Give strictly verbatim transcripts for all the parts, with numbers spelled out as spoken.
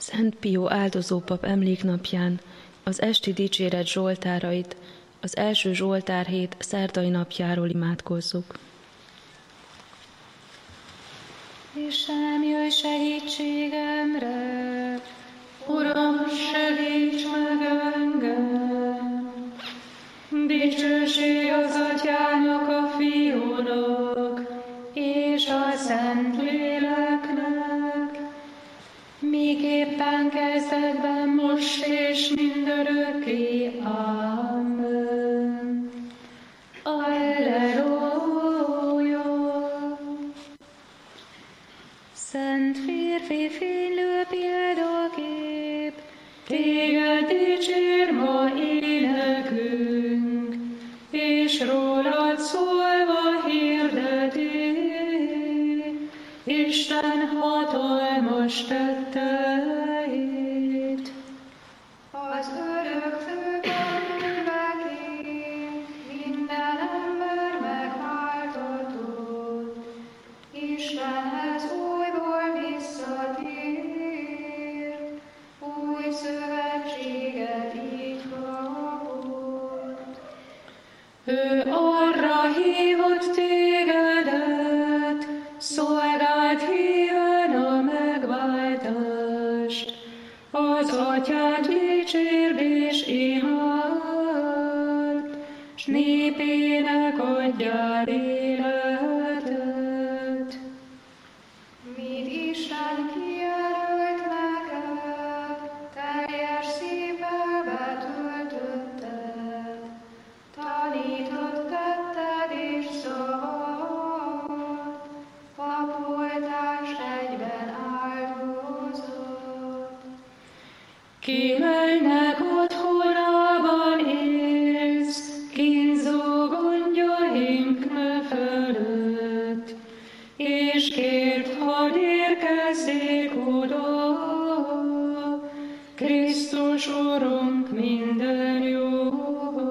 Szent Pió áldozópap emléknapján az esti dicséret zsoltárait az első zsoltárhét szerdai napjáról imádkozzuk. Istenem, jöjj segítségemre, Uram, segíts meg engem! Dicsőség az Atyának, a Fiúnak és a Szentléleknek, miképpen kezdetben, most és mindörökké. Amen. Alleluja! Szent férfi, fénylő példakép, téged dicsér ma énekünk, és rólad szólva hirdeti Isten hatalmas tetteit. Az örökzőben művekét minden ember megváltatott, Istenhez újból visszatér, új szövetséget így kapott. Ő arra hívott tégedet, szolgáld híven a megváltást, az Atyát dicsérd és imád, s népének adjál életet. Mit Isten kijelölt neked, teljes szívvel betöltötted, tanított tetted és szavad, papoltást egyben áldozott. Ki mennek otthonában élsz, kínzó gondjaink ne fölött, és kérd, hadd érkezzék oda, Krisztus Urunk minden jóval.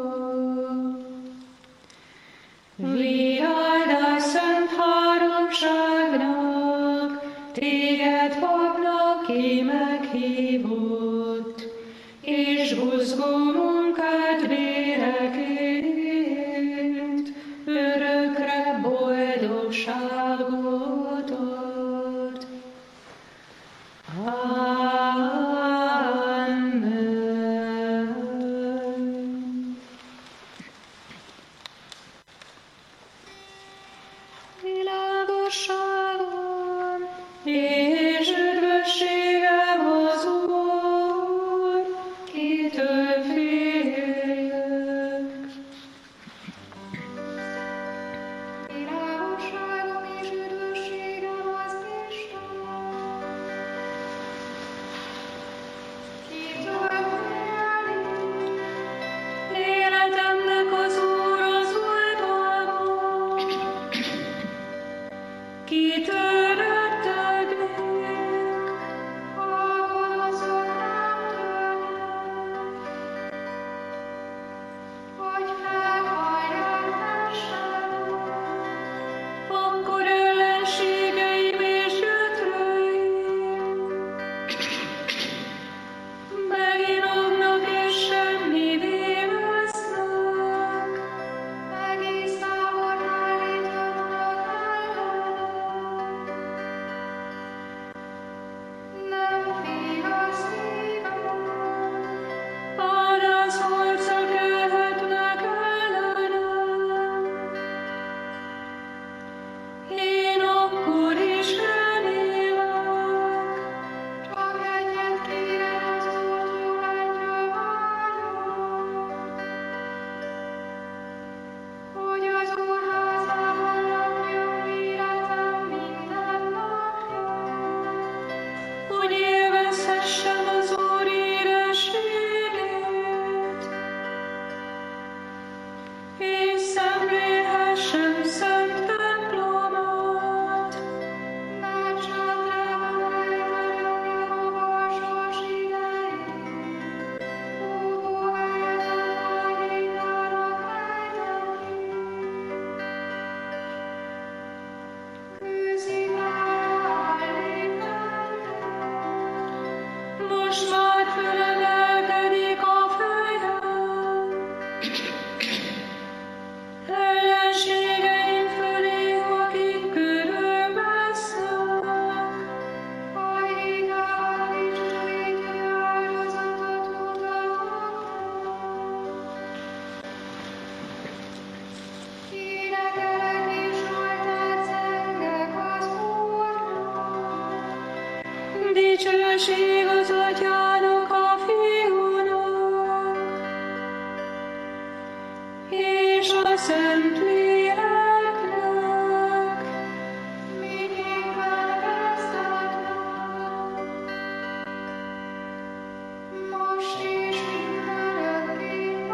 Viáldás szent háromságnak, téged papnak ki meghívott, és buzgó munkát véreként örökre boldogságot ad. Amen. Világosságom és üdvösségem az Úr, kitől féljek. Világosságom és üdvösségem az Isten, kitől félni. Életemnek az Úr az oltalma, kitől rettegnék, ha gonoszok rám törnek, hogy felhallják testem, akkor ellenségeim és gyötreim meginognak és semmivé vesznek, egész tábor állítottak ellenem. most már fölemelkedik a földön. Ellenségeim fölé, akik körülvesznek. Hajlékában dicsőítő áldozatot mutatok. Énekelek és Zsoltárt zengek az Úrnak. Dicsőség az Atyának, a Fiúnak, és a Szentléleknek, miképpen kezdetben, most és mindörökké.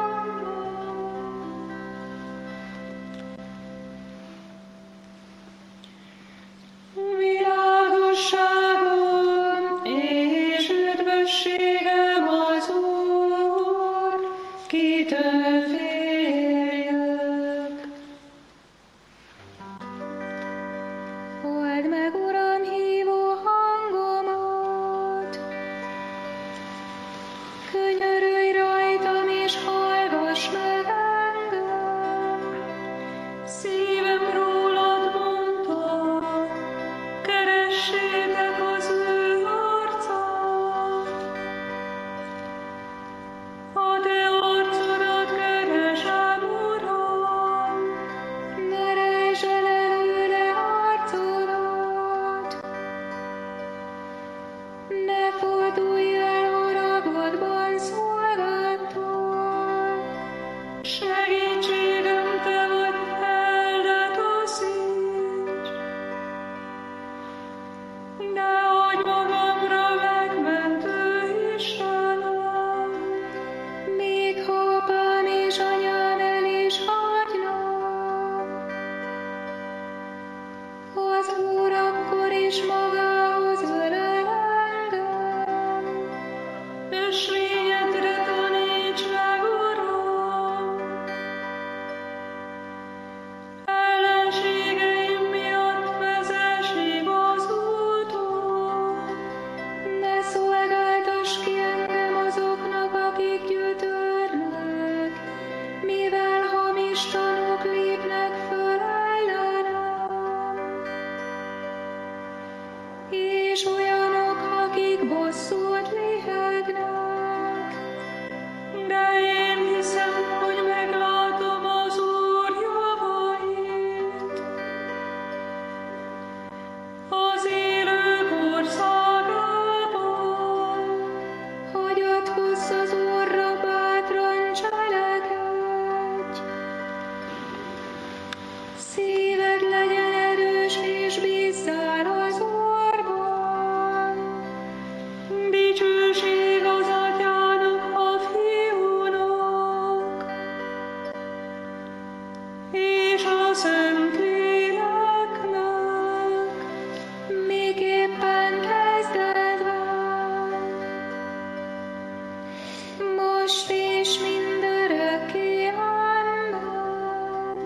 Világosságom és üdvösségem az Úr, kitől féljek. Halld meg, Uram, hívó hangomat, könyörülj rajtam és hallgass meg engem. Szívem rólad mondta, keressétek az ő arcát. A te arcodat keresem, Uram, ne rejtsd el előle arcodat. Ne fordulj el haragodban szolgáltól. Segítségem te vagy, eldetaszíts. Nehogy magamra megmentő Istenem, még ha apám és anyám el is hagynak. Az Úr akkor is magához ölel engem, ösvényedre taníts meg, Uram. Ellenségeim miatt vezess igaz úton, ne szolgáltass ki engem azoknak, akik gyötörnek, mivel hamis tanúk lépnek föl ellenem, és olyanok, akik bosszút lihegnek. De én hiszem, hogy meglátom az Úr javait az élők országában. Hagyatkozz az Úrra, bátran cselekedj. Szíved legyen erős, és bízzál az Úrban. Dicsőség az Atyának, a Fiúnak, és a Szentléleknek, miképpen kezdetben, most és mindörökké. Amen.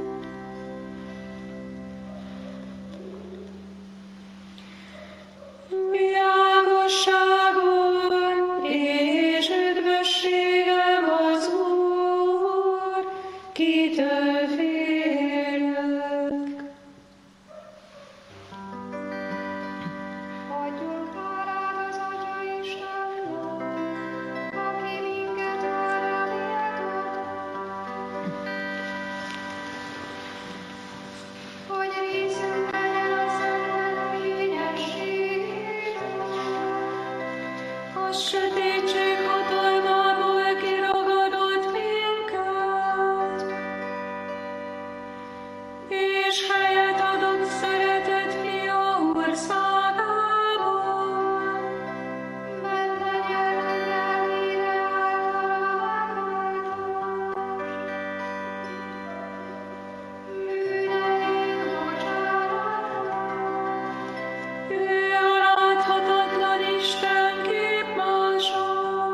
Világosságom és üdvösségem az Úr, kitől féljek. Adjunk hálát az Atya Istennek, aki minket arra méltat, hogy részünk legyen a szentek fényességében. A sötétség hatalmából kiragadott minket, és helyet adott szeretett Fia országában. Benne nyerhet el híre által bűneink bocsánatot. Ő a láthatatlan Isten képmása,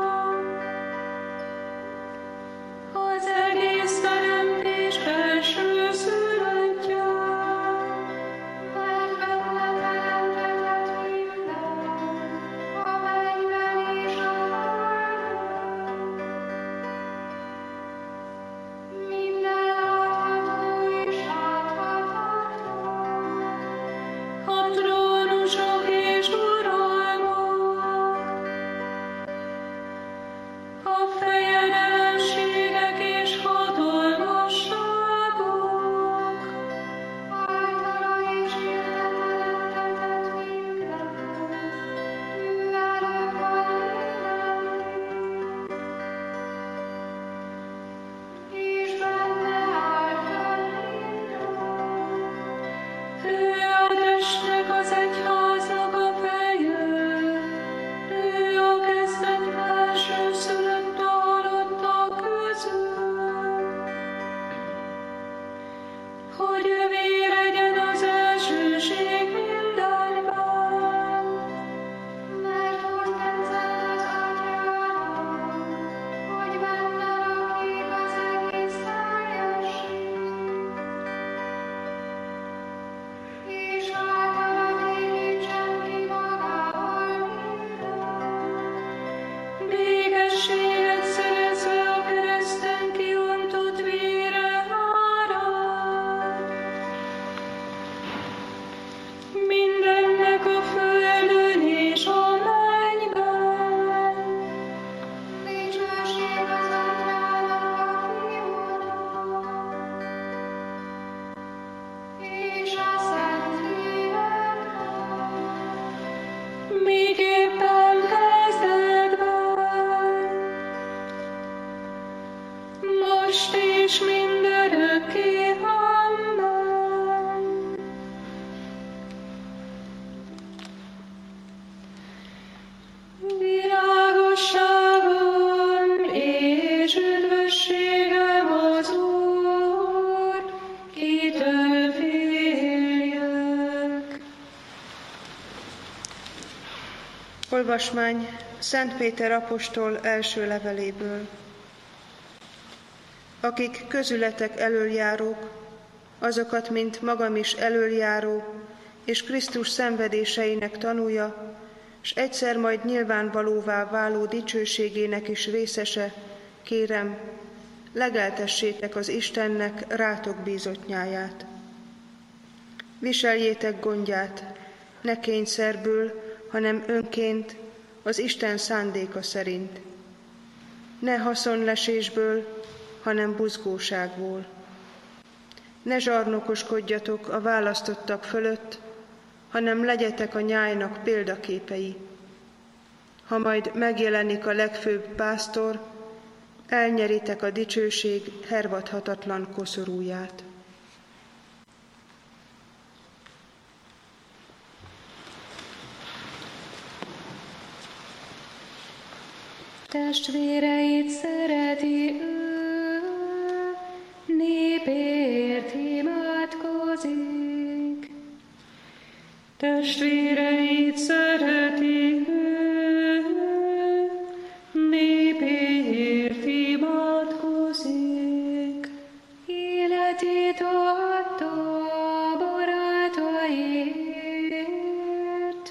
Olvasmány Szent Péter apostol első leveléből. Akik közületek elöljárók, azokat, mint magam is elöljáró, és Krisztus szenvedéseinek tanúja, s egyszer majd nyilvánvalóvá váló dicsőségének is részese, kérem, legeltessétek az Istennek rátok bízottnyáját. Viseljétek gondját, ne kényszerből, hanem önként, az Isten szándéka szerint. Ne haszonlesésből, hanem buzgóságból. Ne zsarnokoskodjatok a választottak fölött, hanem legyetek a nyájnak példaképei. Ha majd megjelenik a legfőbb pásztor, elnyeritek a dicsőség hervadhatatlan koszorúját. Testvéreit szereti ő, népért imádkozik. Testvéreit szereti ő, népért imádkozik. Életét adta barátaiért,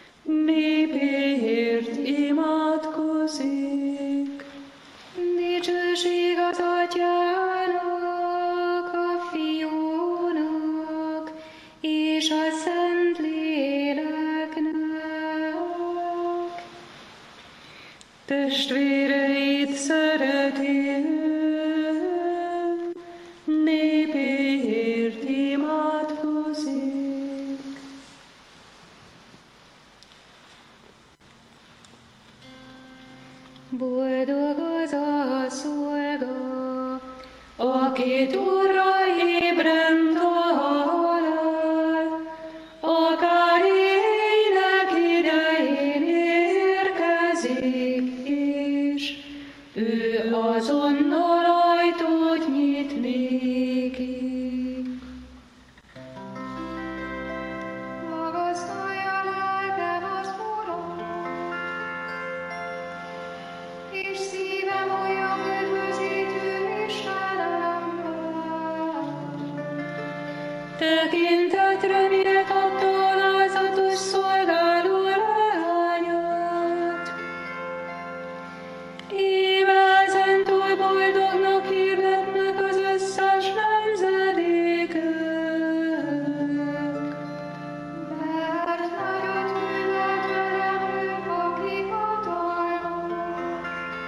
népért imádkozik. Dicsőség az Atyának, a Fiúnak és a Szentléleknek. Testvéreit szereti ő, népért imádkozik. Boldog az a szolga, akit Urra ébren talál, akár éjnek idején érkezik, és ő azonnal ajtót nyit néki. Magasztalja lelkem az Urat, és szívem olyan üdvözítő Istenemben. Tekintetre méltatta alázatos szolgáló leányát. Íme ezentúl boldognak hirdetnek az összes nemzedékek. Mert nagyot művelt velem ők, akik hatalmas.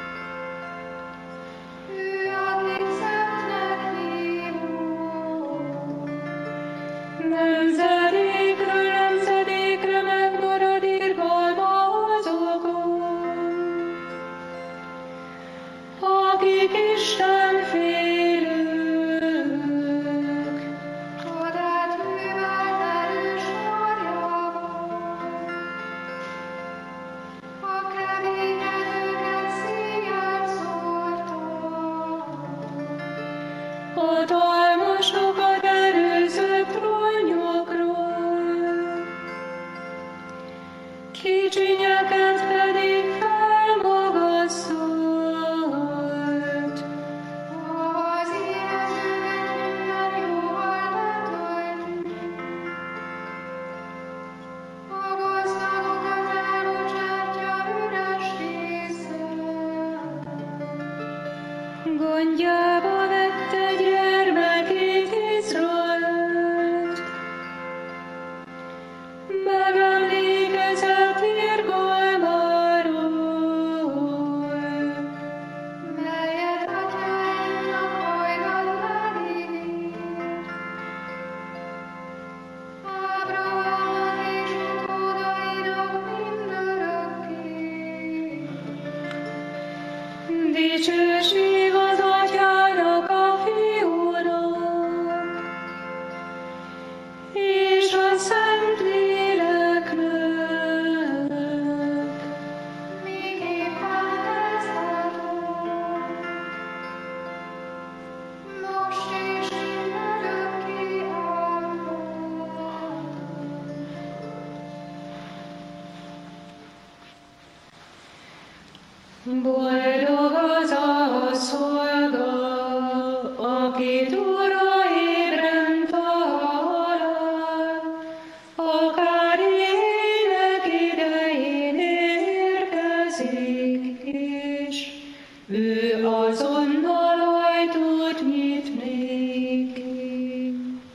Ő, akit szentnek hívott. Nemzedékről nemzedékre megmarad irgalma azokon, akik Isten félők. Csodát művelt erős karjával, a keményedőket szíjjel szórta. Hatalmasokat erőzött trónjukról, kicsinyeket pedig felmagasztolt. Az éhezőket minden jóval betölti, a gazdagokat elbocsátja üres kézzel. Gondjába vette gyermekét Izraelt, megemlékezett irgalmáról. Boldog az a szolga, akit ura ébren talál, akár ének idején érkezik is, ő azonnal ajtót nyit néki.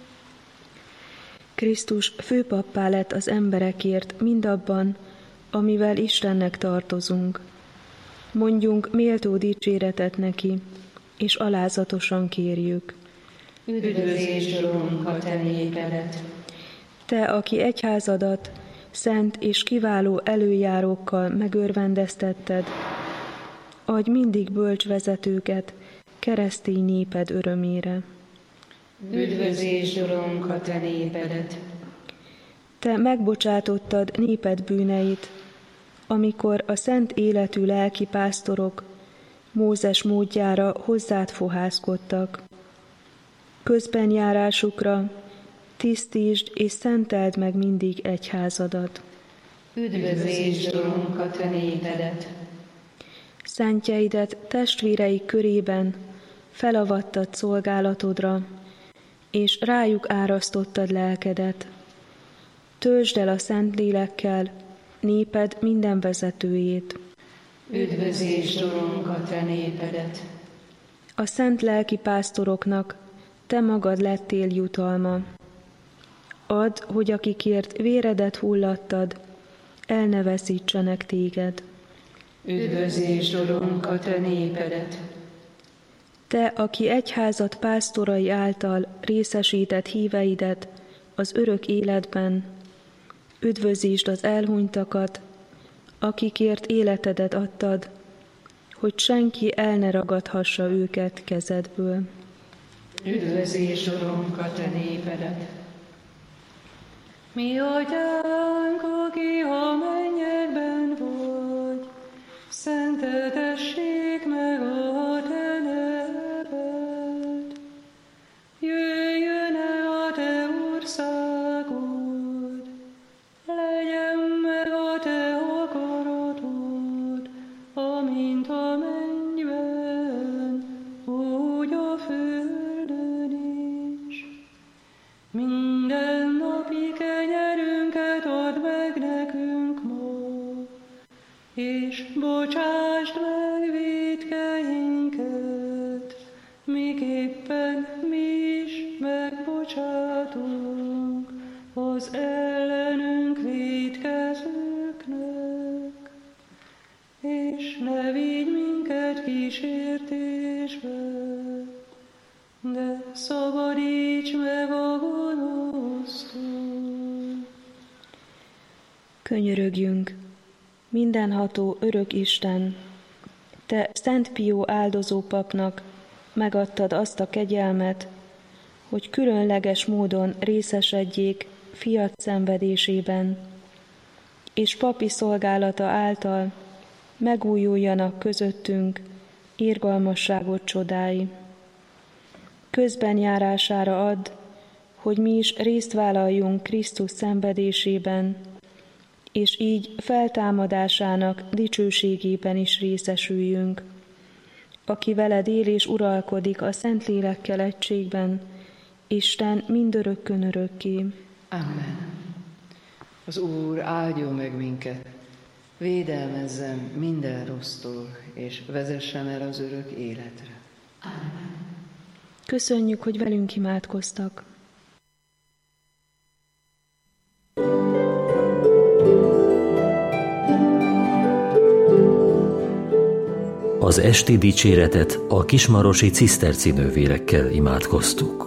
Krisztus főpappá lett az emberekért mindabban, amivel Istennek tartozunk. Mondjunk méltó dicséretet neki, és alázatosan kérjük. Üdvözlés, Urunk, a te népedet! Te, aki egyházadat szent és kiváló előjárókkal megörvendeztetted, adj mindig bölcs vezetőket keresztény néped örömére. Üdvözlés, Urunk, a te népedet! Te megbocsátottad néped bűneit, amikor a szent életű lelkipásztorok Mózes módjára hozzád fohászkodtak. Közbenjárásukra tisztítsd és szenteld meg mindig egyházadat. Üdvözlés, Urunk, a te népedet! Szentjeidet testvéreik körében felavattad szolgálatodra, és rájuk árasztottad lelkedet. Töltsd el a Szentlélekkel néped minden vezetőjét. Üdvözlés, Urunk, a te népedet! A szent lelkipásztoroknak te magad lettél jutalma. Add, hogy akikért véredet hullattad, el ne veszítsenek téged. Üdvözlés, Urunk, a te népedet! Te, aki egyházat pásztorai által részesített híveidet az örök életben, üdvözítsd az elhunytakat, akikért életedet adtad, hogy senki el ne ragadhassa őket kezedből. Üdvözlés, Urunk, a te népedet! Mi atyánk, aki a mennyekben vagy, szenteltessék meg a te neved. Jöjjön el a te országod, legyen meg a te akaratod, amint a mennyben, úgy a földön is. Minden napi kenyerünket add meg nekünk ma, és bocsásd meg vétkeinket, miképpen mi is megbocsátunk az ellenünk vétkezőknek, és ne vigy minket kísértésbe, de szabadíts meg a gonosztól. Könyörögjünk, mindenható örök Isten, te Szent Pió áldozó papnak megadtad azt a kegyelmet, hogy különleges módon részesedjék fiat szenvedésében, és papi szolgálata által megújuljanak közöttünk irgalmasságot csodái. Közbenjárására add, hogy mi is részt vállaljunk Krisztus szenvedésében, és így feltámadásának dicsőségében is részesüljünk, aki veled él és uralkodik a Szentlélekkel egységben, Isten mindörökkön örökké. Amen. Az Úr áldjon meg minket, védelmezzem minden rossztól, és vezessen el az örök életre. Amen. Köszönjük, hogy velünk imádkoztak. Az esti dicséretet a kismarosi ciszterci nővérekkel imádkoztuk.